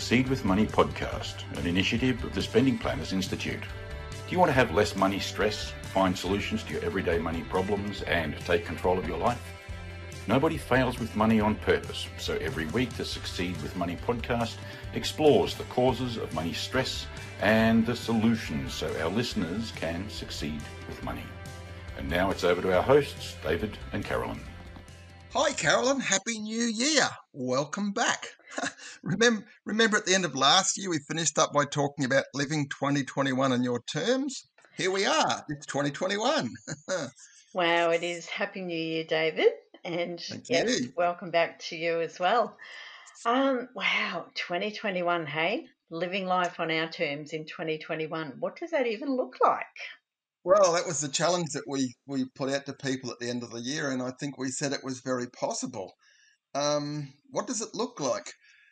Succeed with Money podcast, an initiative of the Spending Planners Institute. Do you want to have less money stress, find solutions to your everyday money problems, and take control of your life? Nobody fails with money on purpose, so every week the Succeed with Money podcast explores the causes of money stress and the solutions so our listeners can succeed with money. And now it's over to our hosts, David and Carolyn. Hi, Carolyn. Happy New Year. Welcome back. Remember at the end of last year, we finished up by talking about living 2021 on your terms. Here we are. It's 2021. Wow, it is. Happy New Year, David. And Thank yes, you. welcome back to you as well. Wow, 2021, hey? Living life on our terms in 2021. What does that even look like? Well, that was the challenge that we put out to people at the end of the year, and I think we said it was very possible. What does it look like?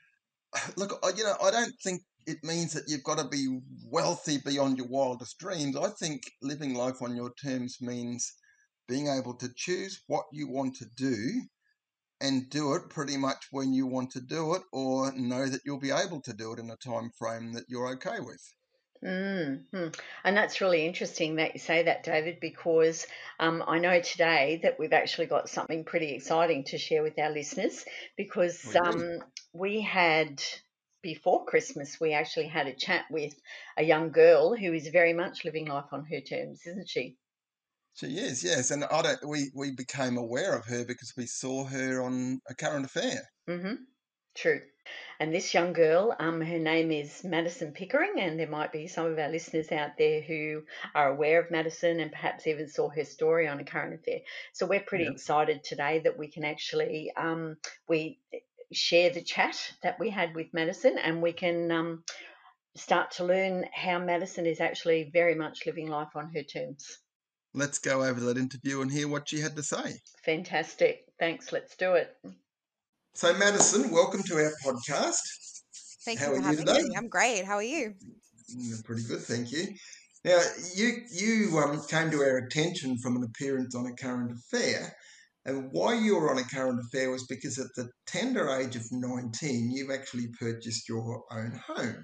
Look, I don't think it means that you've got to be wealthy beyond your wildest dreams. I think living life on your terms means being able to choose what you want to do and do it pretty much when you want to do it, or know that you'll be able to do it in a time frame that you're okay with. Mm-hmm. And that's really interesting that you say that, David, because I know today that we've actually got something pretty exciting to share with our listeners because we had, before Christmas, we actually had a chat with a young girl who is very much living life on her terms, isn't she? She is, yes, and we became aware of her because we saw her on A Current Affair. Mm-hmm. True. And this young girl, her name is Madison Pickering, and there might be some of our listeners out there who are aware of Madison and perhaps even saw her story on A Current Affair. So we're pretty excited today that we can actually we share the chat that we had with Madison, and we can start to learn how Madison is actually very much living life on her terms. Let's go over that interview and hear what she had to say. Fantastic. Thanks. Let's do it. So, Madison, welcome to our podcast. Thank you for having me. I'm great. How are you? Pretty good, thank you. Now, you came to our attention from an appearance on A Current Affair, and why you were on A Current Affair was because at the tender age of 19, you've actually purchased your own home.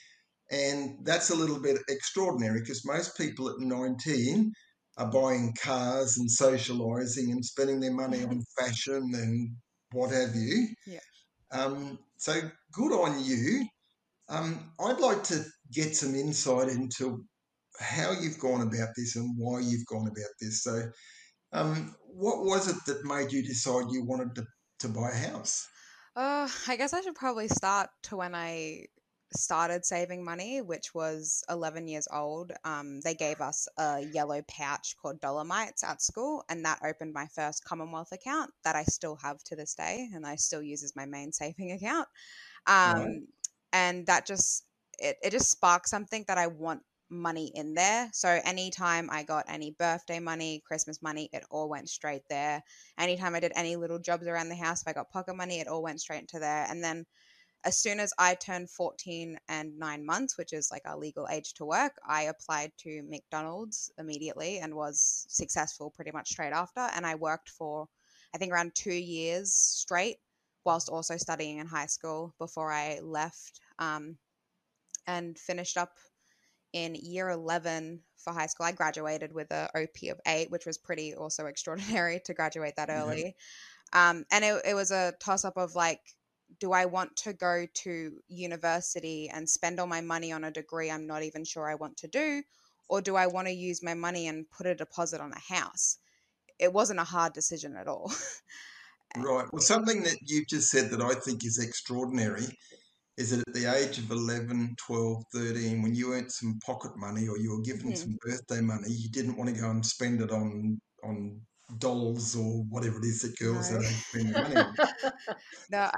And that's a little bit extraordinary because most people at 19 are buying cars and socialising and spending their money on fashion and what have you. Yeah. So good on you. I'd like to get some insight into how you've gone about this and why you've gone about this. So what was it that made you decide you wanted to buy a house? I guess I should probably start to when I started saving money, which was 11 years old. They gave us a yellow pouch called Dolomites at school, and that opened my first Commonwealth account that I still have to this day, and I still use as my main saving account. Right. And that just it just sparked something that I want money in there. So anytime I got any birthday money, Christmas money, it all went straight there. Anytime I did any little jobs around the house, if I got pocket money, it all went straight into there. And then as soon as I turned 14 and 9 months, which is like our legal age to work, I applied to McDonald's immediately and was successful pretty much straight after. And I worked for, I think, around 2 years straight whilst also studying in high school before I left and finished up in year 11 for high school. I graduated with a OP of 8, which was pretty also extraordinary to graduate that early. And it was a toss-up of like, do I want to go to university and spend all my money on a degree I'm not even sure I want to do? Or do I want to use my money and put a deposit on a house? It wasn't a hard decision at all. Right. Well, something that you've just said that I think is extraordinary is that at the age of 11, 12, 13, when you earned some pocket money or you were given some birthday money, you didn't want to go and spend it on dolls or whatever it is that girls that age spend their money on. No,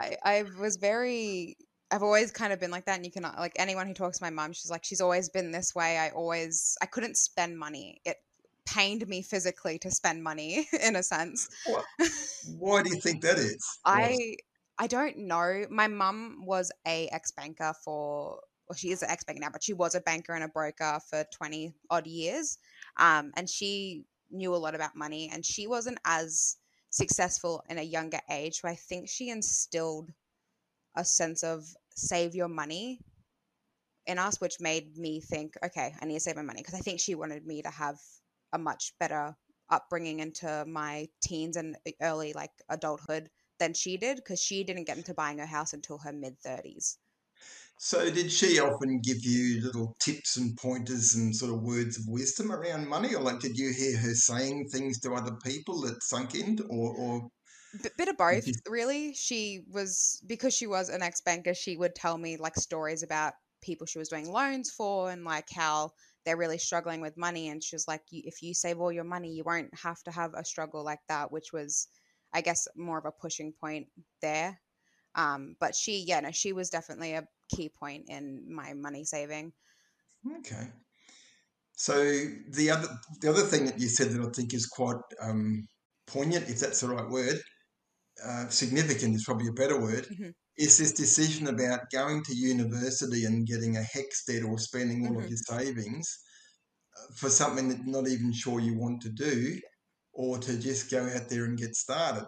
I've always kind of been like that. And you can, like, anyone who talks to my mum, she's like, she's always been this way. I couldn't spend money. It pained me physically to spend money in a sense. Why do you think that is? I don't know. My mum was a ex-banker well, she is an ex-banker now, but she was a banker and a broker for 20 odd years. And she knew a lot about money, and she wasn't as successful in a younger age. So I think she instilled a sense of save your money in us, which made me think, okay, I need to save my money, because I think she wanted me to have a much better upbringing into my teens and early like adulthood than she did, because she didn't get into buying her house until her mid-30s. So did she often give you little tips and pointers and sort of words of wisdom around money, or like did you hear her saying things to other people that sunk in, or Bit of did both, you? really. Because she was an ex-banker, she would tell me like stories about people she was doing loans for, and like how they're really struggling with money, and she was like, if you save all your money, you won't have to have a struggle like that, which was, I guess, more of a pushing point there. But she was definitely a key point in my money saving. Okay. So the other thing that you said that I think is quite poignant, if that's the right word, significant is probably a better word, Hmm. is this decision about going to university and getting a HECS debt or spending all of Hmm. your savings for something that you're not even sure you want to do, or to just go out there and get started.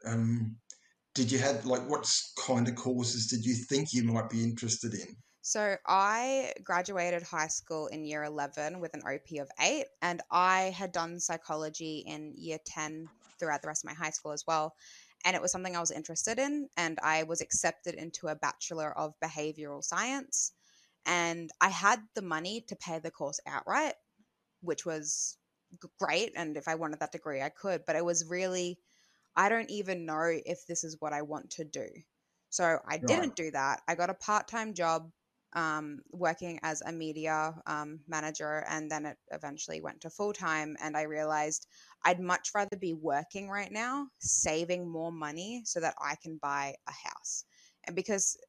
Did you have like what kind of courses did you think you might be interested in? So I graduated high school in year 11 with an OP of 8, and I had done psychology in year 10 throughout the rest of my high school as well. And it was something I was interested in, and I was accepted into a Bachelor of Behavioral Science. And I had the money to pay the course outright, which was great. And if I wanted that degree, I could. But it was really, I don't even know if this is what I want to do. So I Right. didn't do that. I got a part-time job working as a media manager, and then it eventually went to full-time. And I realized I'd much rather be working right now, saving more money so that I can buy a house. And because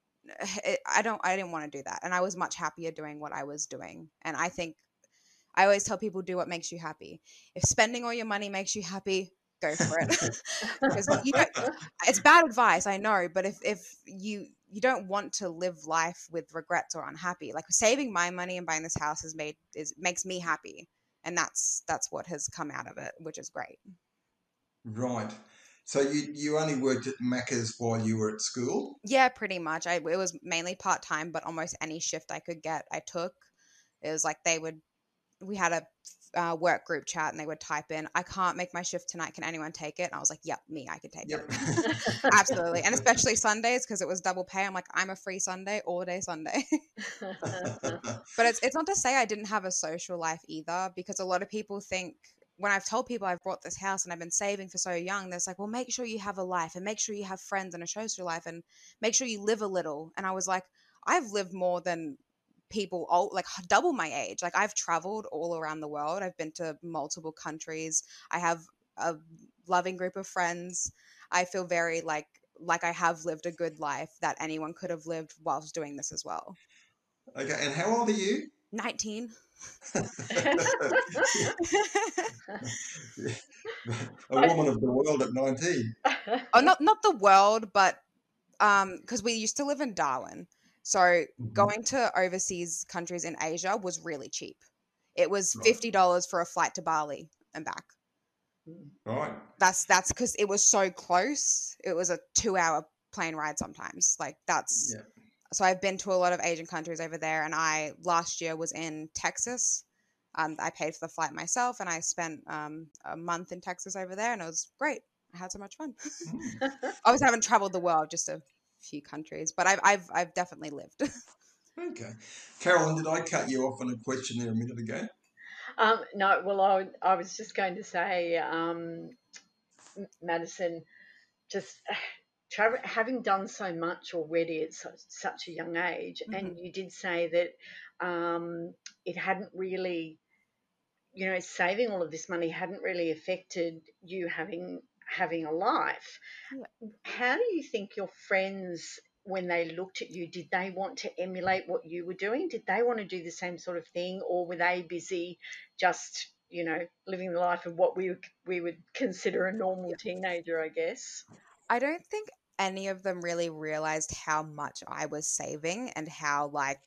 I didn't want to do that. And I was much happier doing what I was doing. And I think I always tell people, do what makes you happy. If spending all your money makes you happy, go for it. Because you don't, it's bad advice, I know, but if you don't want to live life with regrets or unhappy, like saving my money and buying this house makes me happy. And that's what has come out of it, which is great. Right. So you only worked at Macca's while you were at school? Yeah, pretty much. It was mainly part-time, but almost any shift I could get, I took. It was like we had a work group chat, and they would type in, I can't make my shift tonight, can anyone take it? And I was like, yep, me, I could take Yep. it. Absolutely. And especially Sundays, because it was double pay. I'm like, I'm a free Sunday, all day Sunday. But it's not to say I didn't have a social life either, because a lot of people think, when I've told people I've bought this house and I've been saving for so young, there's like, well, make sure you have a life, and make sure you have friends and a social life, and make sure you live a little. And I was like, I've lived more than people like double my age. Like, I've traveled all around the world. I've been to multiple countries. I have a loving group of friends. I feel very like I have lived a good life that anyone could have lived whilst doing this as well. Okay, and how old are you? 19. A woman of the world at 19. Oh, not the world, but because we used to live in Darwin, so Mhm. going to overseas countries in Asia was really cheap. It was Right. $50 for a flight to Bali and back. Right. That's because it was so close. It was a 2-hour plane ride sometimes. Like, that's Yeah. so I've been to a lot of Asian countries over there, and I last year was in Texas. I paid for the flight myself, and I spent a month in Texas over there, and it was great. I had so much fun. Mm. Obviously, I haven't traveled the world, just a few countries, but I've definitely lived. Okay. Carolyn, did I cut you off on a question there a minute ago? No, well, I was just going to say, Madison, just having done so much already at such a young age, Mhm. and you did say that it hadn't really, saving all of this money hadn't really affected you having a life. Yeah. How do you think your friends, when they looked at you, did they want to emulate what you were doing? Did they want to do the same sort of thing, or were they busy just, living the life of what we would consider a normal teenager, I guess? I don't think any of them really realized how much I was saving and how like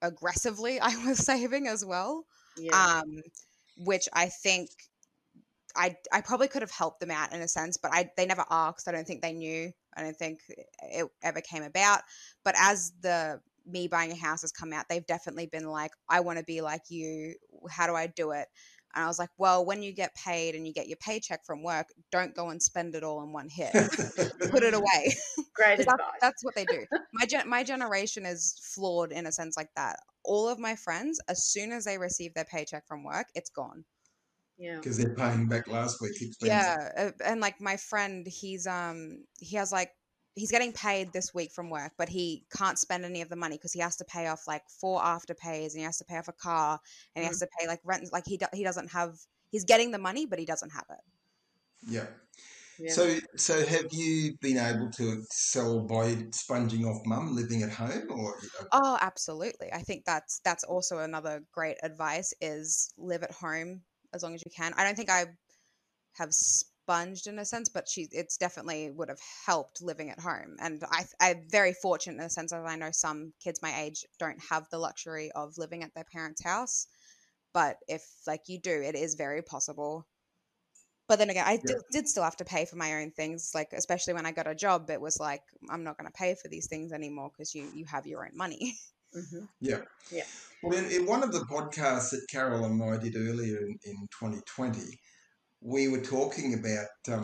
aggressively I was saving as well. Yeah. Um, which I think I probably could have helped them out in a sense, but they never asked. I don't think they knew. I don't think it ever came about. But as me buying a house has come out, they've definitely been like, I want to be like you. How do I do it? And I was like, well, when you get paid and you get your paycheck from work, don't go and spend it all in one hit. Put it away. Great 'Cause advice. that's what they do. My generation is flawed in a sense like that. All of my friends, as soon as they receive their paycheck from work, it's gone. Yeah. Because they're paying back last week's expenses. Yeah, and like my friend, he has like he's getting paid this week from work, but he can't spend any of the money because he has to pay off like 4 afterpays, and he has to pay off a car, and he has to pay like rent. Like he doesn't have. He's getting the money, but he doesn't have it. Yeah. Yeah. So have you been able to excel by sponging off mum, living at home, or? Oh, absolutely. I think that's also another great advice is live at home as long as you can. I don't think I have sponged in a sense, but it's definitely would have helped living at home. And I'm very fortunate in a sense that I know some kids my age don't have the luxury of living at their parents' house. But if like you do, it is very possible. But then again, I did still have to pay for my own things, like especially when I got a job, it was like, I'm not going to pay for these things anymore because you have your own money. Mm-hmm. Yeah. Yeah. Well, in one of the podcasts that Carol and I did earlier in 2020, we were talking about,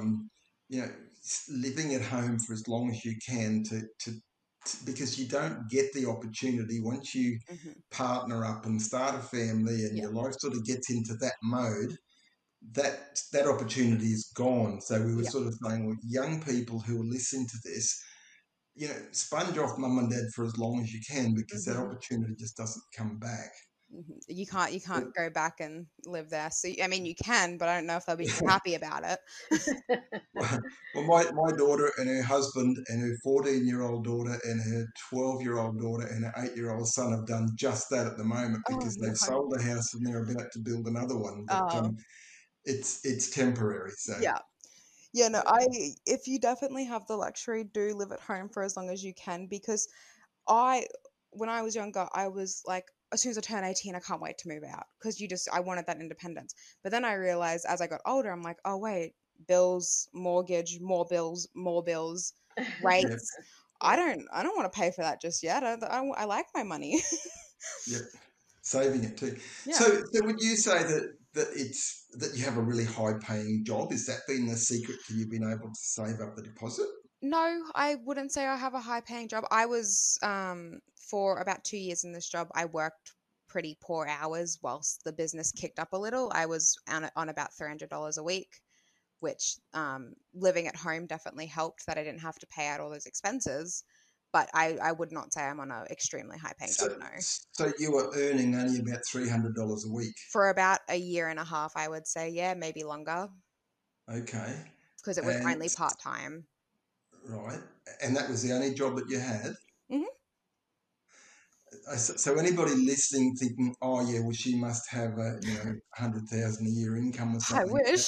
living at home for as long as you can because you don't get the opportunity once you Mm-hmm. partner up and start a family and your life sort of gets into that mode. That opportunity is gone. So we were sort of saying, well, young people who are listening to this, sponge off mum and dad for as long as you can because that opportunity just doesn't come back. You can't go back and live there. So I mean, you can, but I don't know if they'll be too happy about it. Well, my daughter and her husband and her 14-year-old daughter and her 12-year-old daughter and her 8-year-old son have done just that at the moment because they've sold the house and they're about to build another one. But it's temporary. So yeah. No, if you definitely have the luxury, do live at home for as long as you can because when I was younger, I was like, as soon as I turn 18, I can't wait to move out because I wanted that independence. But then I realized as I got older, I'm like, oh, wait, bills, mortgage, more bills, rates. I don't want to pay for that just yet. I like my money. Yep, saving it too. Yeah. So would you say that you have a really high paying job? Has that been the secret to you being able to save up the deposit? No, I wouldn't say I have a high paying job. I was for about 2 years in this job, I worked pretty poor hours whilst the business kicked up a little. I was on about $300 a week, which living at home definitely helped that I didn't have to pay out all those expenses. But I would not say I'm on an extremely high paying job, no. So you were earning only about $300 a week? For about a year and a half, I would say, yeah, maybe longer. Okay. Because it was only part-time. Right. And that was the only job that you had? Mm-hmm. So anybody listening thinking, oh yeah, well she must have a 100,000 a year income or something. I wish.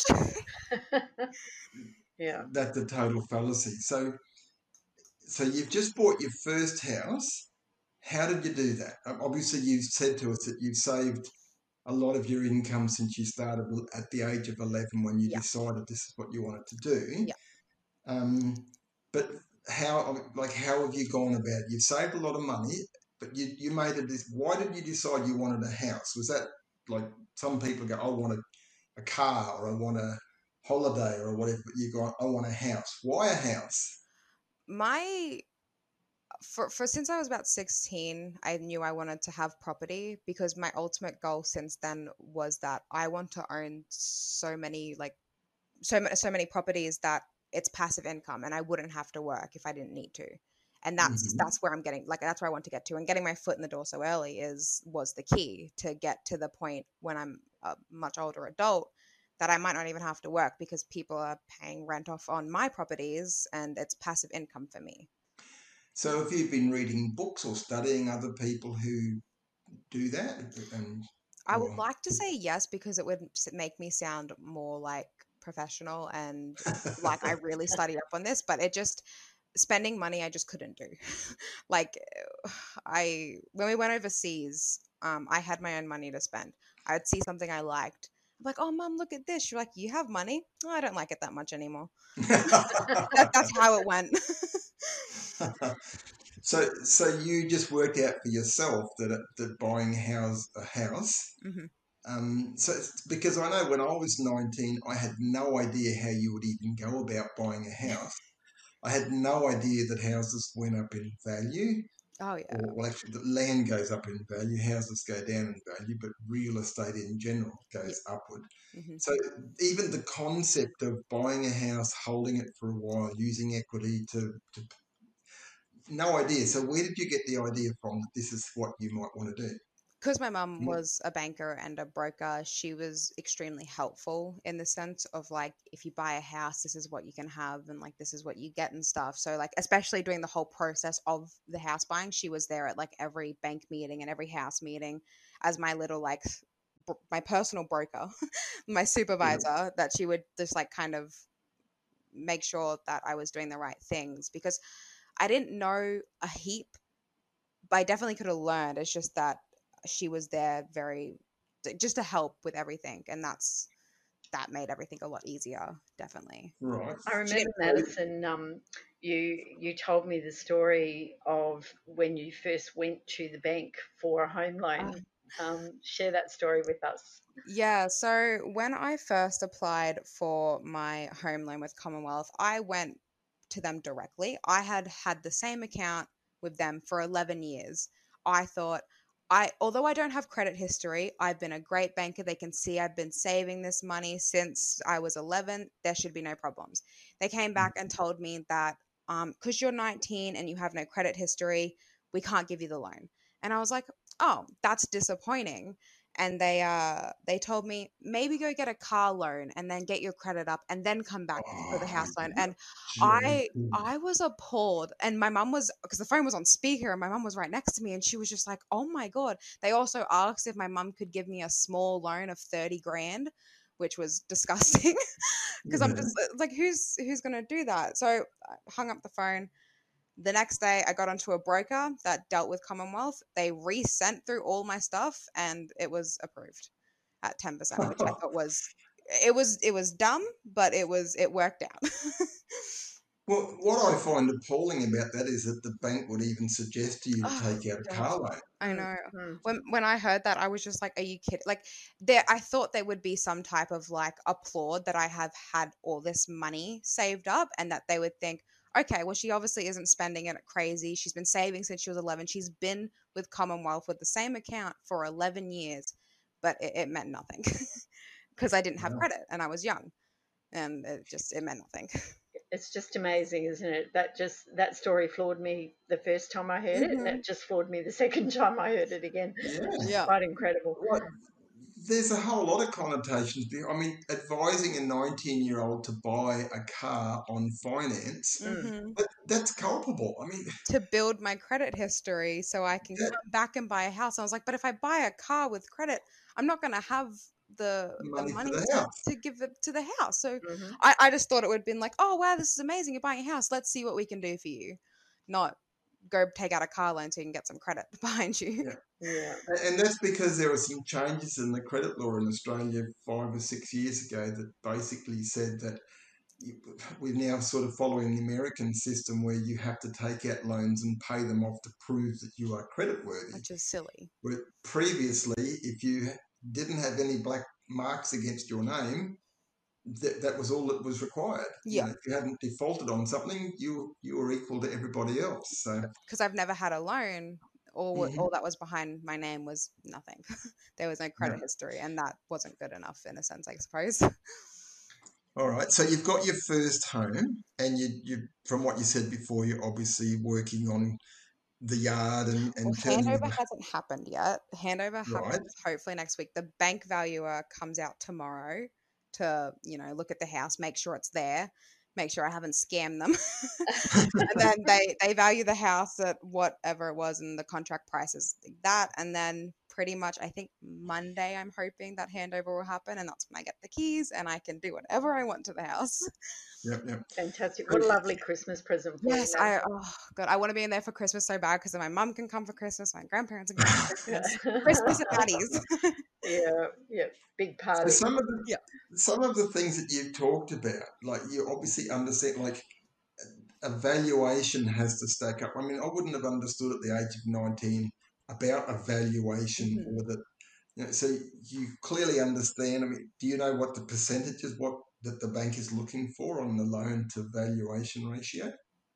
Yeah. That's a total fallacy. So you've just bought your first house. How did you do that? Obviously, you've said to us that you've saved a lot of your income since you started at the age of 11 when you decided this is what you wanted to do. Yeah. But how have you gone about it? You've saved a lot of money, but you made this. Why did you decide you wanted a house? Was that like some people go, I want a car or I want a holiday or whatever, but you go, I want a house. Why a house? For since I was about 16, I knew I wanted to have property because my ultimate goal since then was that I want to own so many properties that it's passive income and I wouldn't have to work if I didn't need to. And that's where I'm getting, like, that's where I want to get to. And getting my foot in the door so early was the key to get to the point when I'm a much older adult that I might not even have to work because people are paying rent off on my properties and it's passive income for me. So have you been reading books or studying other people who do that? I would like to say yes because it would make me sound more like professional and like I really studied up on this, but it just spending money I just couldn't do. Like when we went overseas, I had my own money to spend. I would see something I liked. I'm like, oh, Mum, look at this. She's like, you have money? Oh, I don't like it that much anymore. Yeah. That's how it went. So you just worked out for yourself that buying a house. Hmm. So because I know when I was 19, I had no idea how you would even go about buying a house. I had no idea that houses went up in value. Oh, yeah. Or, well, actually, the land goes up in value, houses go down in value, but real estate in general goes upward. Hmm. So even the concept of buying a house, holding it for a while, using equity to no idea. So where did you get the idea from that this is what you might want to do? Because my mum was a banker and a broker, she was extremely helpful in the sense of like, if you buy a house, this is what you can have and like this is what you get and stuff. So like, especially during the whole process of the house buying, she was there at like every bank meeting and every house meeting as my little like my personal broker, my Yeah. supervisor, that she would just like kind of make sure that I was doing the right things, because I didn't know a heap, but I definitely could have learned. It's just that she was there just to help with everything, and that made everything a lot easier. Definitely. Right. I She remember, didn't. Madison, you told me the story of when you first went to the bank for a home Uh, loan. Share that story with us. yeah. So when I first applied for my home loan with Commonwealth, I went to them directly. I had had the same account with them for 11 years. I thought, although I don't have credit history, I've been a great banker. They can see I've been saving this money since I was 11. There should be no problems. They came back and told me that because you're 19 and you have no credit history, we can't give you the loan. And I was like, oh, that's disappointing. And they told me maybe go get a car loan and then get your credit up and then come back for the Oh, house loan. And I joking. I was appalled, and my mum was, because the phone was on speaker and my mum was right next to me, and she was just like, "Oh my god!" They also asked if my mum could give me a small loan of 30 grand, which was disgusting, because I'm Yeah. just like, who's gonna do that? So I hung up the phone. The next day, I got onto a broker that dealt with Commonwealth. They resent through all my stuff, and it was approved at 10%, which I thought was dumb, but it worked out. Well, what I find appalling about that is that the bank would even suggest to you to Oh take out a car gosh, loan. I Mm, know. mm. When I heard that, I was just like, "Are you kidding?" Like, there, I thought there would be some type of like applaud that I have had all this money saved up, and that they would think, "Okay, well, she obviously isn't spending it crazy. She's been saving since she was 11. She's been with Commonwealth with the same account for 11 years," but it meant nothing because I didn't have Wow. credit and I was young, and it meant nothing. It's just amazing, isn't it? That story floored me the first time I heard it, and Hmm. it just floored me the second time I heard it again. Yeah. It's Yeah. quite incredible. Like, there's a whole lot of connotations. I mean, advising a 19-year-old to buy a car on finance, Mm, Hmm. that's culpable. I mean, To build my credit history so I can that come back and buy a house. I was like, but if I buy a car with credit, I'm not going to have the money for money the to house. give it to the house. So hmm I just thought it would have been like, oh wow, this is amazing. You're buying a house. Let's see what we can do for you. Not go take out a car loan so you can get some credit behind you. Yeah. Yeah. And that's because there were some changes in the credit law in Australia 5 or 6 years ago that basically said that we're now sort of following the American system where you have to take out loans and pay them off to prove that you are creditworthy. Which is silly. Where previously, if you didn't have any black marks against your name, that was all that was required. Yeah. If you hadn't defaulted on something, you were equal to everybody else. So, Because I've never had a loan. mhm, All that was behind my name was nothing. There was no yeah. credit history, and that wasn't good enough in a sense, I suppose. All right. So you've got your first home, and you from what you said before, you're obviously working on the yard Well, and turning handover the hasn't happened yet. Handover right. happens hopefully next week. The bank valuer comes out tomorrow to, look at the house, make sure it's there, make sure I haven't scammed them. And then they value the house at whatever it was, and the contract price is that. And then pretty much, I think Monday, I'm hoping that handover will happen, and that's when I get the keys and I can do whatever I want to the house. Yep, yep. Fantastic. What a lovely Christmas present for Yes, you, oh God, I want to be in there for Christmas so bad because then my mum can come for Christmas, my grandparents can come for Christmas, Christmas at Madison. Maddie's. Yeah, yeah, big So party. Yeah. some of the things that you've talked about, like you obviously understand, like a valuation has to stack up. I mean, I wouldn't have understood at the age of 19 about a valuation Mhm. or that. So you clearly understand. I mean, do you know what the percentages what that the bank is looking for on the loan to valuation ratio?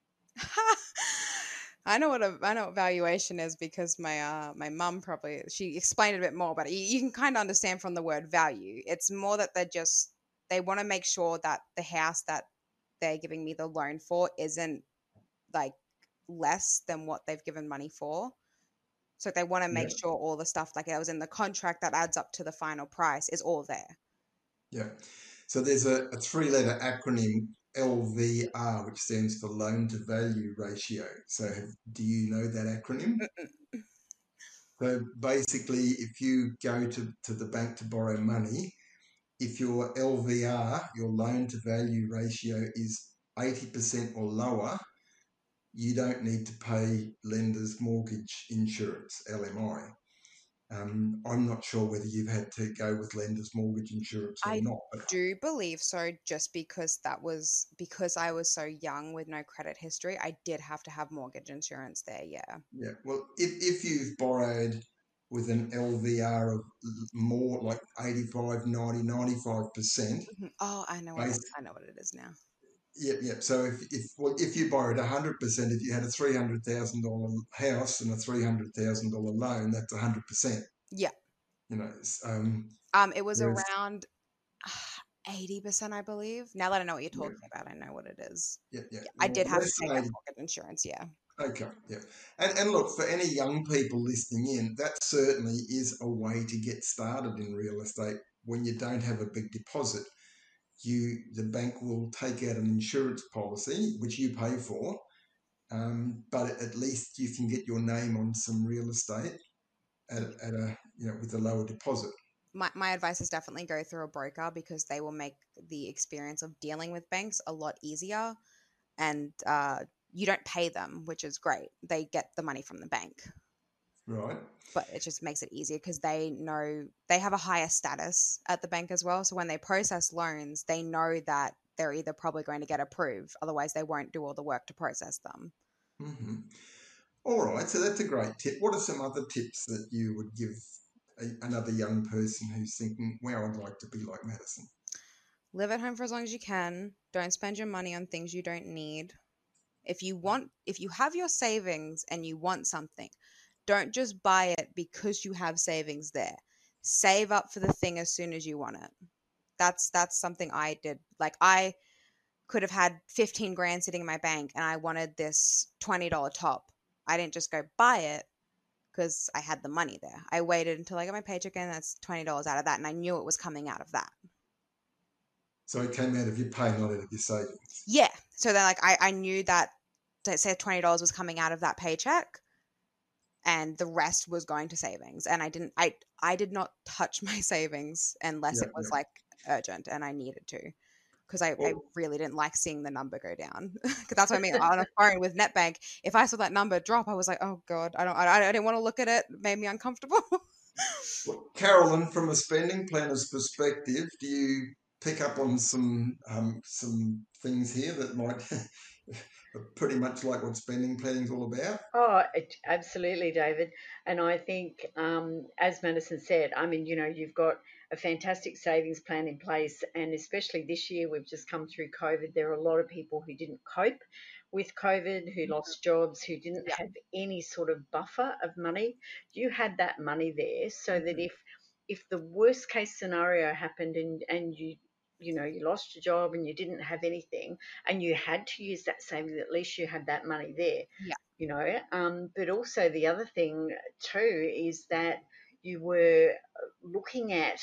I know what valuation is because my mum probably she explained it a bit more, but you can kind of understand from the word value. It's more that they want to make sure that the house that they're giving me the loan for isn't like less than what they've given money for. So they want to Yeah, make sure all the stuff like that was in the contract that adds up to the final price is all there. yeah. So there's a three-letter acronym LVR, which stands for loan to value ratio. So do you know that acronym? Mm-mm. So basically, if you go to the bank to borrow money, if your LVR, your loan to value ratio, is 80% or lower, you don't need to pay lender's mortgage insurance, LMI. I'm not sure whether you've had to go with lender's mortgage insurance or I not, but do believe so, just because because I was so young with no credit history, I did have to have mortgage insurance there, yeah. yeah. Well, if you've borrowed with an LVR of more like 85, 90, 95%, Mhm. Oh, based, I know what it is now. yeah. So if you borrowed 100%, if you had a $300,000 house and a $300,000 loan, that's 100%. Yeah. You know, It was whereas around 80%, I believe. Now that I know what you're yeah, talking about, I know what it is. yeah. Yeah, I Well, did have to less take than out 80. mortgage insurance, yeah. Okay, yeah. And look, for any young people listening in, that certainly is a way to get started in real estate. When you don't have a big deposit, the bank will take out an insurance policy which you pay for, but at least you can get your name on some real estate at a with a lower deposit. My advice is definitely go through a broker because they will make the experience of dealing with banks a lot easier, and you don't pay them, which is great. They get the money from the bank, Right. but it just makes it easier because they know they have a higher status at the bank as well. So when they process loans, they know that they're either probably going to get approved, otherwise they won't do all the work to process them. Mm-hmm. All right, so that's a great tip. What are some other tips that you would give another young person who's thinking, wow, I'd like to be like Madison? Live at home for as long as you can. Don't spend your money on things you don't need. If you have your savings and you want something, don't just buy it because you have savings there. Save up for the thing as soon as you want it. That's something I did. Like I could have had 15 grand sitting in my bank and I wanted this $20 top. I didn't just go buy it because I had the money there. I waited until I got my paycheck and that's $20 out of that, and I knew it was coming out of that. So it came out of your pay, not out of your savings. Yeah. So then like I knew that say $20 was coming out of that paycheck and the rest was going to savings. And I did not touch my savings unless Yeah, it was yeah. like urgent and I needed to. Because I Well, really didn't like seeing the number go down. Because that's what I mean on a phone with NetBank. If I saw that number drop, I was like, oh God, I didn't want to look at it. It made me uncomfortable. Carolyn, from a spending planner's perspective, do you pick up on some things here that might pretty much like what spending planning is all about? Oh, absolutely, David. And I think, as Madison said, I mean, you've got a fantastic savings plan in place. And especially this year, we've just come through COVID. There are a lot of people who didn't cope with COVID, who lost jobs, who didn't Yeah. have any sort of buffer of money. You had that money there so that Mhm. if the worst case scenario happened and you lost your job and you didn't have anything and you had to use that savings, at least you had that money there. Yeah. But also the other thing too is that you were looking at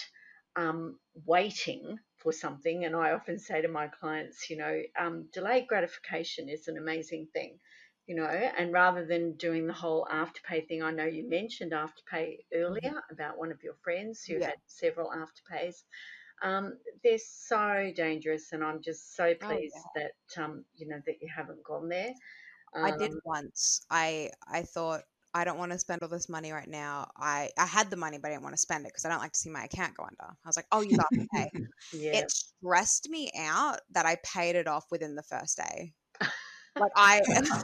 waiting for something. And I often say to my clients, delayed gratification is an amazing thing. you know, and rather than doing the whole Afterpay thing. I know you mentioned Afterpay earlier about one of your friends who Yeah. had several Afterpays. They're so dangerous, and I'm just so Oh, pleased that you know, that you haven't gone there. I did Um, once. I thought I don't want to spend all this money right now. I had the money, but I didn't want to spend it because I don't like to see my account go under. I was like, oh, you got to pay. yeah, It stressed me out that I paid it off within the first day. Like I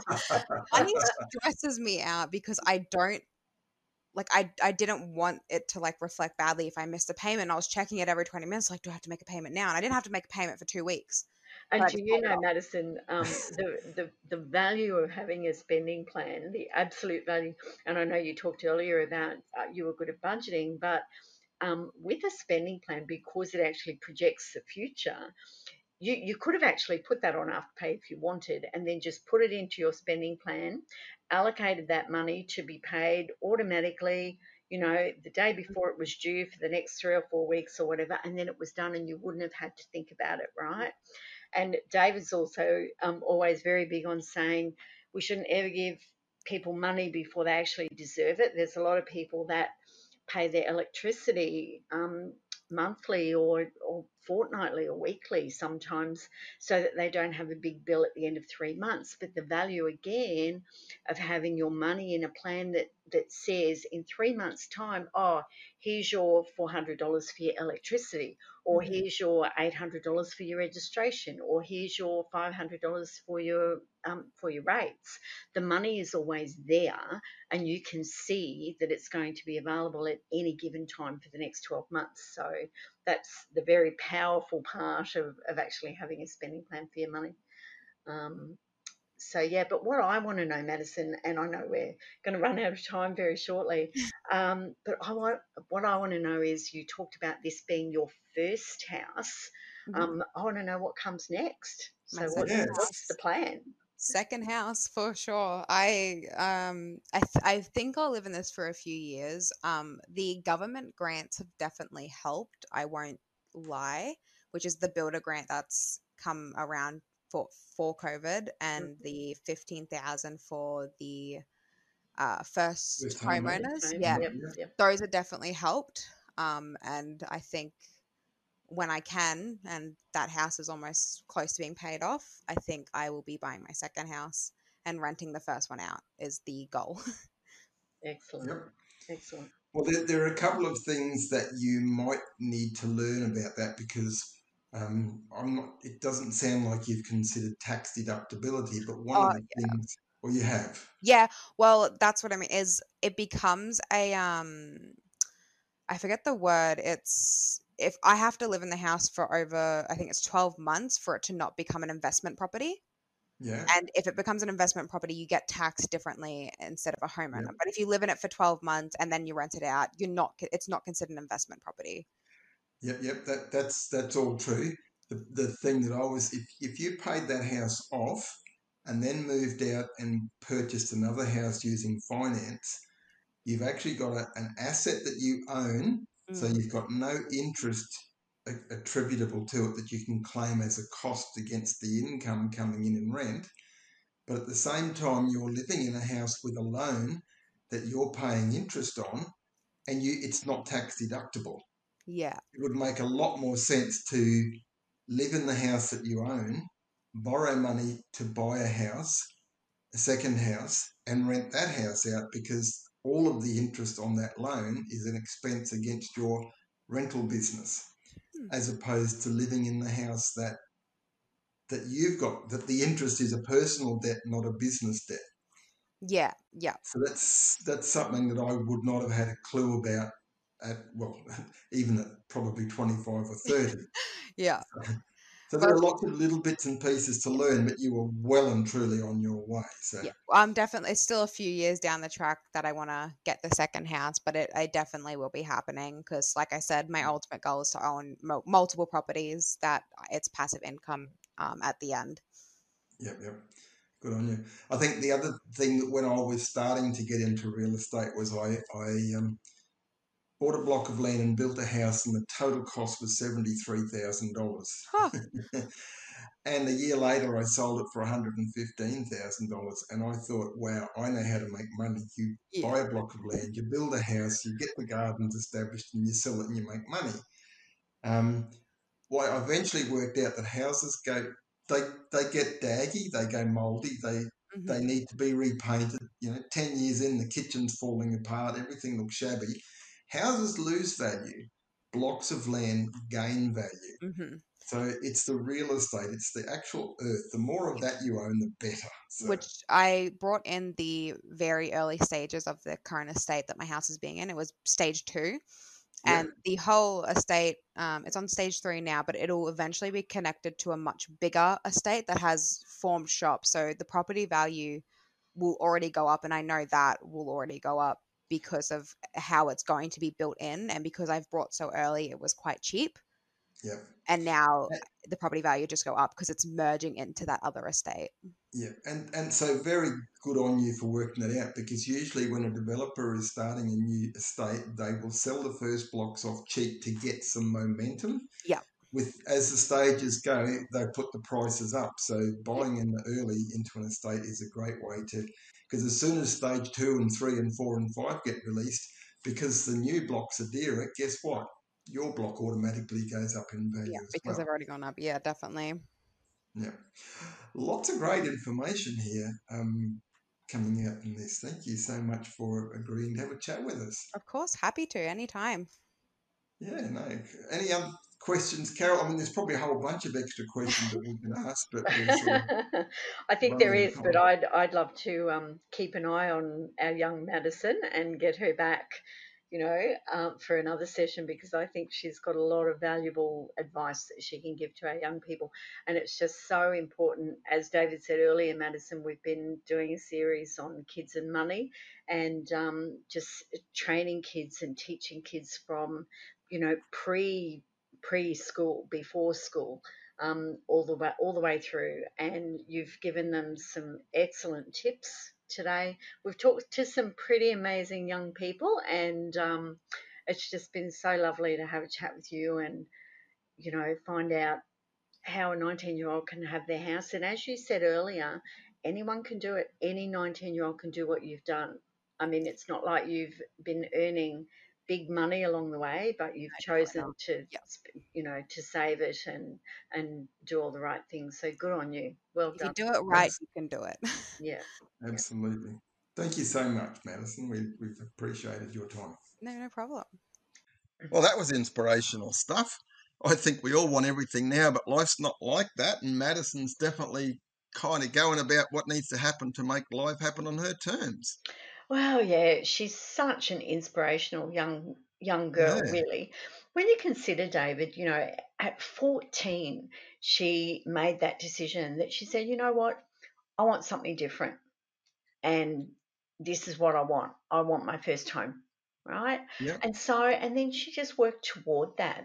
money stresses me out because I don't like I didn't want it to like reflect badly if I missed a payment. I was checking it every 20 minutes, like, do I have to make a payment now? And I didn't have to make a payment for 2 weeks. But and I do just you paid it know, off. Madison, the value of having a spending plan, the absolute value. And I know you talked earlier about you were good at budgeting, but with a spending plan, because it actually projects the future, you could have actually put that on Afterpay if you wanted, and then just put it into your spending plan, allocated that money to be paid automatically, you know, the day before it was due for the next 3 or 4 weeks or whatever, and then it was done and you wouldn't have had to think about it, right? And David's also always very big on saying we shouldn't ever give people money before they actually deserve it. There's a lot of people that pay their electricity monthly or fortnightly or weekly sometimes, so that they don't have a big bill at the end of 3 months. But the value again of having your money in a plan that says in 3 months' time, oh, here's your $400 for your electricity, or Mhm. here's your $800 for your registration, or here's your $500 for your rates. The money is always there, and you can see that it's going to be available at any given time for the next 12 months. So that's the very powerful part of actually having a spending plan for your money. Um, so yeah, but what I want to know, Madison, and I know we're going to run out of time very shortly, but what I want to know is, you talked about this being your first house. Mhm. I want to know what comes next. My So second Yes. what's the house. plan? Second house for sure. I think I'll live in this for a few years. The government grants have definitely helped. I won't lie, which is the builder grant that's come around for COVID, and the 15,000 for the first First homeowner. First homeowners. home. Yeah, Yep, Yeah. yep. those have definitely helped. And I think when I can, and that house is almost close to being paid off, I think I will be buying my second house, and renting the first one out is the goal. Excellent, Yep. excellent. Well, there are a couple of things that you might need to learn about that because I'm not. It doesn't sound like you've considered tax deductibility, but one Oh, of the things, well, you have. yeah. Well, that's what I mean, is it becomes a I forget the word. It's if I have to live in the house for over, I think it's 12 months for it to not become an investment property. Yeah. And if it becomes an investment property, you get taxed differently instead of a homeowner. Yep. But if you live in it for 12 months and then you rent it out, it's not considered an investment property. Yep. That's all true. The thing that I was, if you paid that house off and then moved out and purchased another house using finance, you've actually got an asset that you own, so Mm. you've got no interest attributable to it that you can claim as a cost against the income coming in rent. But at the same time, you're living in a house with a loan that you're paying interest on, and it's not tax deductible. Yeah. It would make a lot more sense to live in the house that you own, borrow money to buy a house, a second house, and rent that house out, because all of the interest on that loan is an expense against your rental business, Hmm. as opposed to living in the house that you've got, that the interest is a personal debt, not a business debt. Yeah. Yeah. So that's something that I would not have had a clue about even at probably 25 or 30. Yeah. So there Well, are lots of little bits and pieces to learn, but you were well and truly on your way. So yeah. I'm definitely, it's still a few years down the track that I want to get the second house, but I definitely will be happening because, like I said, my ultimate goal is to own multiple properties that it's passive income at the end. yep. Good on you. I think the other thing that when I was starting to get into real estate was I bought a block of land and built a house, and the total cost was $73,000. Huh. And a year later, I sold it for $115,000. And I thought, wow, I know how to make money. You Yeah. buy a block of land, you build a house, you get the gardens established, and you sell it and you make money. Well, I eventually worked out that houses they get daggy, they go mouldy, they need to be repainted. 10 years in, the kitchen's falling apart, everything looks shabby. Houses lose value. Blocks of land gain value. Mm-hmm. So it's the real estate, it's the actual earth. The more of that you own, the better. So, Which I brought in the very early stages of the current estate that my house is being in. It was stage 2. yeah, And the whole estate, it's on stage 3 now, but it'll eventually be connected to a much bigger estate that has formed shops. So the property value will already go up, and I know that will already go up because of how it's going to be built in, and because I've brought so early, it was quite cheap. yeah. And now the property value just go up because it's merging into that other estate. Yeah, and so very good on you for working that out, because usually when a developer is starting a new estate, they will sell the first blocks off cheap to get some momentum. Yeah. As the stages go, they put the prices up. So Yeah. buying in early into an estate is a great way to, because as soon as stage 2 and 3 and 4 and 5 get released, because the new blocks are dearer, guess what? Your block automatically goes up in Yeah, value as because well. they've already gone up. Yeah, definitely. Yeah. Lots of great information here coming out in this. Thank you so much for agreeing to have a chat with us. Of course, happy to anytime. Yeah, no. Any other questions, Carol? I mean, there's probably a whole bunch of extra questions that we can ask, but we're sort of I think there running is, but time. I'd love to keep an eye on our young Madison and get her back, for another session, because I think she's got a lot of valuable advice that she can give to our young people, and it's just so important. As David said earlier, Madison, we've been doing a series on kids and money, and just training kids and teaching kids from, preschool, before school, all the way through. And you've given them some excellent tips today. We've talked to some pretty amazing young people, and it's just been so lovely to have a chat with you and find out how a 19-year-old can have their house. And as you said earlier, anyone can do it. Any 19-year-old can do what you've done. I mean, it's not like you've been earning big money along the way, but you've Definitely chosen not. to, Yeah. to save it and do all the right things. So good on you. Well If you done. do it right, you can do it. Yeah. Yeah. Absolutely. Thank you so much, Madison. We've appreciated your time. No problem. Well, that was inspirational stuff. I think we all want everything now, but life's not like that. And Madison's definitely kind of going about what needs to happen to make life happen on her terms. Well, yeah, she's such an inspirational young girl, Yeah. really. When you consider, David, at 14, she made that decision that she said, you know what, I want something different, and this is what I want. I want my first home, right? Yeah. And then she just worked toward that.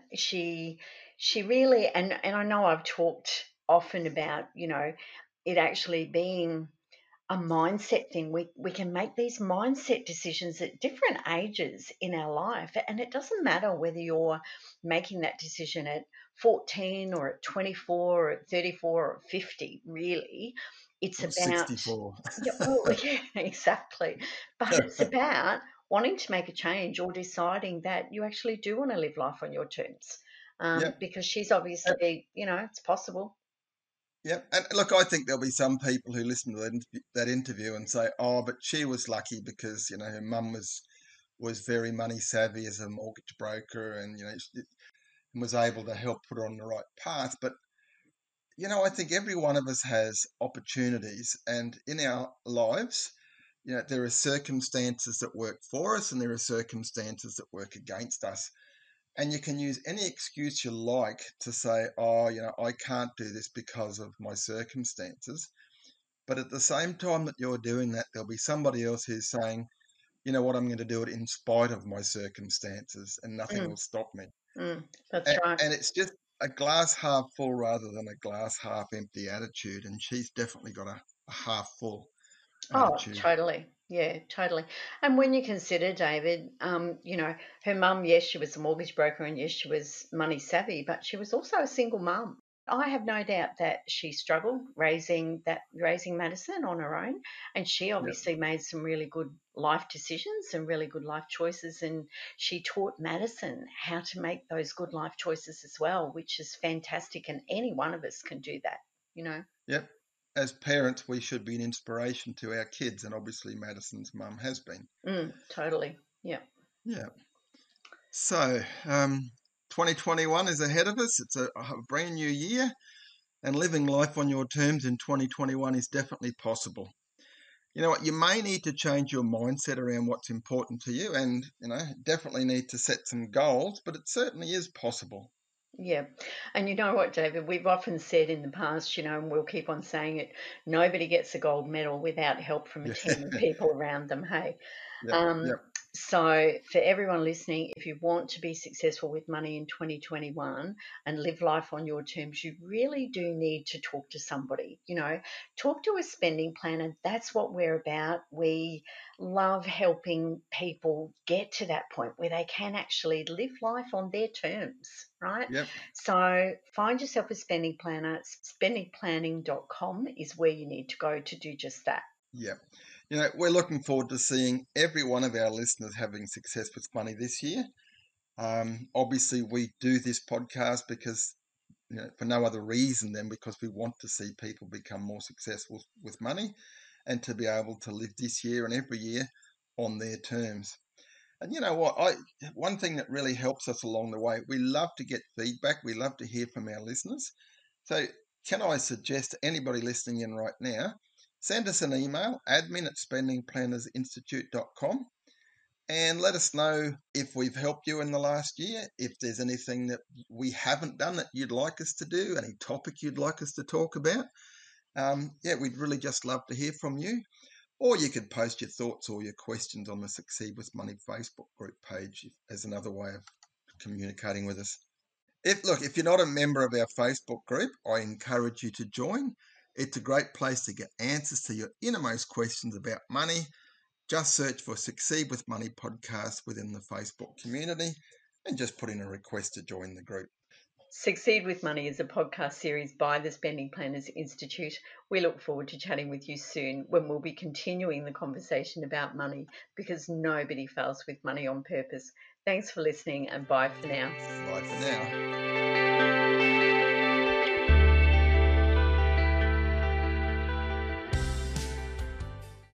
She really, and I know I've talked often about, it actually being a mindset thing. We can make these mindset decisions at different ages in our life. And it doesn't matter whether you're making that decision at 14 or at 24 or at 34 or 50, really. It's Or about, 64. yeah, well, yeah, exactly. But it's about wanting to make a change or deciding that you actually do want to live life on your terms. Yep. Because she's obviously, it's possible. Yep. And look, I think there'll be some people who listen to that interview and say, "Oh, but she was lucky because her mum was very money savvy as a mortgage broker, and she was able to help put her on the right path." But I think every one of us has opportunities, and in our lives, there are circumstances that work for us, and there are circumstances that work against us. And you can use any excuse you like to say, "Oh, I can't do this because of my circumstances." But at the same time that you're doing that, there'll be somebody else who's saying, "You know what, I'm going to do it in spite of my circumstances, and nothing Mm, will stop me." that's And, right. and it's just a glass half full rather than a glass half empty attitude. And she's definitely got a half full Oh, attitude. totally. Yeah, totally. And when you consider, David, her mum, yes, she was a mortgage broker and yes, she was money savvy, but she was also a single mum. I have no doubt that she struggled raising Madison on her own, and she Yep. obviously made some really good life decisions and really good life choices, and she taught Madison how to make those good life choices as well, which is fantastic, and any one of us can do that, you know. Yep. As parents, we should be an inspiration to our kids, and obviously Madison's mum has been. Totally. Yeah. Yeah. So, 2021 is ahead of us. It's a brand new year, and living life on your terms in 2021 is definitely possible. You know what? You may need to change your mindset around what's important to you, and definitely need to set some goals, but it certainly is possible. Yeah. And you know what, David, we've often said in the past, and we'll keep on saying it, nobody gets a gold medal without help from a Yeah. team of people around them. Hey. Yep. Um, Yep. so, for everyone listening, if you want to be successful with money in 2021 and live life on your terms, you really do need to talk to somebody. Talk to a spending planner. That's what we're about. We love helping people get to that point where they can actually live life on their terms, right? Yep. So, find yourself a spending planner. Spendingplanning.com is where you need to go to do just that. Yep. We're looking forward to seeing every one of our listeners having success with money this year. Obviously, we do this podcast because, for no other reason than because we want to see people become more successful with money and to be able to live this year and every year on their terms. And you know what? One thing that really helps us along the way, we love to get feedback. We love to hear from our listeners. So can I suggest to anybody listening in right now, send us an email, admin@spendingplannersinstitute.com, and let us know if we've helped you in the last year, if there's anything that we haven't done that you'd like us to do, any topic you'd like us to talk about. We'd really just love to hear from you. Or you could post your thoughts or your questions on the Succeed with Money Facebook group page as another way of communicating with us. If you're not a member of our Facebook group, I encourage you to join. It's a great place to get answers to your innermost questions about money. Just search for Succeed with Money podcast within the Facebook community and just put in a request to join the group. Succeed with Money is a podcast series by the Spending Planners Institute. We look forward to chatting with you soon when we'll be continuing the conversation about money, because nobody fails with money on purpose. Thanks for listening, and bye for now. Bye for now.